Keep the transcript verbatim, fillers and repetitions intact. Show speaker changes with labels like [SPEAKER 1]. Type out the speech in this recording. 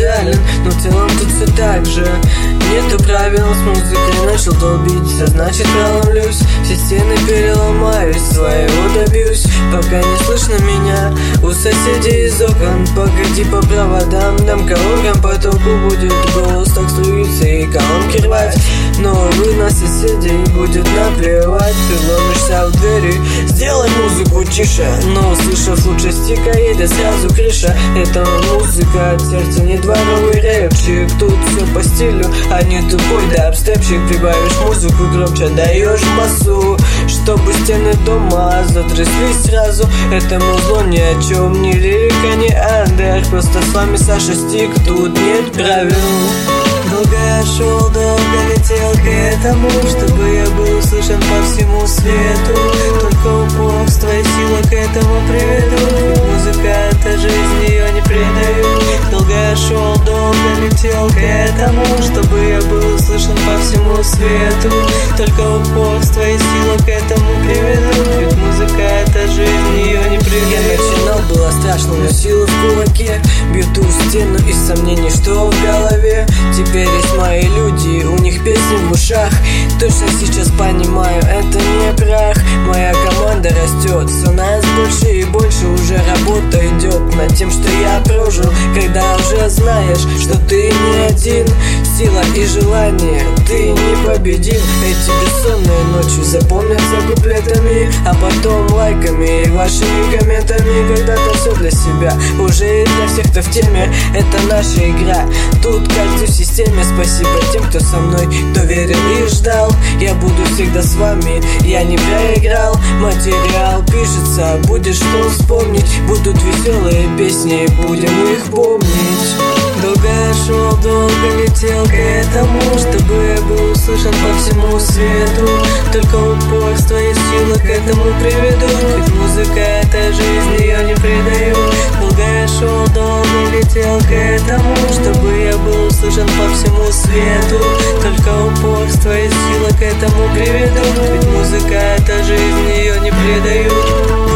[SPEAKER 1] идеален, но в целом тут все так же. Нету правил, с музыкой начал долбить, а значит проломлюсь, все стены переломаюсь, своего добьюсь, пока не слышно меня у соседей из окон. Погоди по проводам, дам колонкам, по току будет голос так струиться и колонки рвать. Но вы на соседей будет наплевать. Ты ломишься в двери, сделай музыку тише, но услышав лучше стика, едет сразу крыша. Это музыка от сердца, не дворовый рэпчик. Тут все по стилю, а не тупой дабстепчик. Прибавишь музыку громче, даешь басу, чтобы стены дома затряслись сразу. Это музло ни о чем, ни лирика, ни андер. Просто с вами Саша Стик, тут нет правил.
[SPEAKER 2] Долго я шел, долго летел к этому, чтобы я был услышан по всему свету. Только упорство и сила к этому приведут. Ведь музыка — это жизнь, ее не предаю. Долго я шел, долго летел к этому, чтобы я был услышан по всему свету. Только упорство и сила к этому приведут. Ведь музыка — это жизнь, ее не предаю.
[SPEAKER 1] Я начинал, было страшно, но силы в кулаке бьют ту стену из сомнений, что в голове. Теперь есть мои люди, у них песни в ушах. Точно сейчас понимаю, это не прах. Моя команда растет, все нас больше и больше. Уже работа идет над тем, что я прожил. Когда уже знаешь, что ты не один, сила и желание, ты непобедим. Эти бессонные ночи запомнятся куплетами, а потом лайками и вашими комментами. Когда-то все для себя, уже и для всех, кто в теме. Это наша игра, тут каждый в системе. Спасибо тем, кто со мной, кто верил и ждал. Я буду всегда с вами, я не проиграл. Материал пишется, будет что вспомнить. Будут веселые песни, будем их помнить.
[SPEAKER 2] Долго я шел, долго летел к этому, чтобы я был услышан по всему свету. Только упорство и сила к этому приведут. Ведь музыка — это жизнь, ее не предаю. Долго я шел, долго летел к этому, чтобы я был услышан по всему свету. Только упорство и сила к этому приведут. Ведь музыка — это жизнь, ее не предаю.